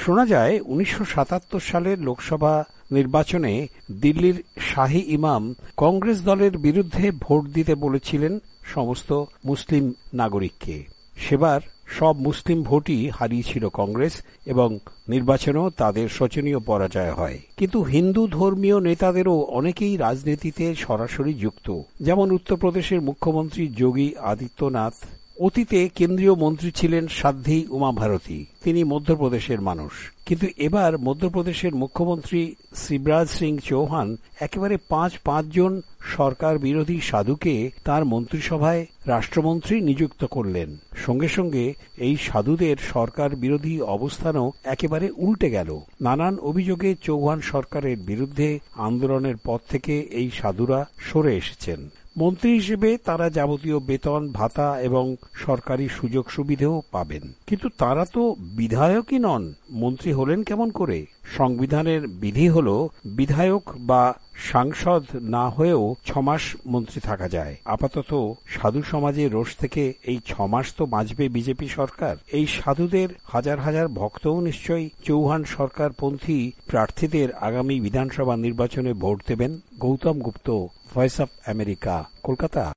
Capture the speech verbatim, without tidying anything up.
শোনা যায় উনিশশো সাতাত্তর সালের লোকসভা নির্বাচনে দিল্লির শাহী ইমাম কংগ্রেস দলের বিরুদ্ধে ভোট দিতে বলেছিলেন সমস্ত মুসলিম নাগরিককে। সেবার সব মুসলিম ভোটই হারিয়েছিল কংগ্রেস এবং নির্বাচনেও তাদের শোচনীয় পরাজয় হয়। কিন্তু হিন্দু ধর্মীয় নেতাদেরও অনেকেই রাজনীতিতে সরাসরি যুক্ত, যেমন উত্তরপ্রদেশের মুখ্যমন্ত্রী যোগী আদিত্যনাথ। অতীতে কেন্দ্রীয় মন্ত্রী ছিলেন সাধ্বী উমা ভারতী, তিনি মধ্যপ্রদেশের মানুষ। কিন্তু এবার মধ্যপ্রদেশের মুখ্যমন্ত্রী শিবরাজ সিং চৌহান একেবারে পাঁচ পাঁচজন সরকার বিরোধী সাধুকে তার মন্ত্রিসভায় রাষ্ট্রমন্ত্রী নিযুক্ত করলেন। সঙ্গে সঙ্গে এই সাধুদের সরকার বিরোধী অবস্থানও একেবারে উল্টে গেল। নানান অভিযোগে চৌহান সরকারের বিরুদ্ধে আন্দোলনের পথ থেকে এই সাধুরা সরে এসেছেন। মন্ত্রী হিসেবে তারা যাবতীয় বেতন ভাতা এবং সরকারি সুযোগ সুবিধাও পাবেন। কিন্তু তারা তো বিধায়কই নন, মন্ত্রী হলেন কেমন করে? সংবিধানের বিধি হল বিধায়ক বা সাংসদ না হয়েও ছমাস মন্ত্রী থাকা যায়। আপাতত সাধু সমাজের রোষ থেকে এই ছমাস তো বাঁচবে বিজেপি সরকার। এই সাধুদের হাজার হাজার ভক্তও নিশ্চয়ই চৌহান সরকারপন্থী প্রার্থীদের আগামী বিধানসভা নির্বাচনে ভোট দেবেন। Gautam Gupta, voice of America, Kolkata.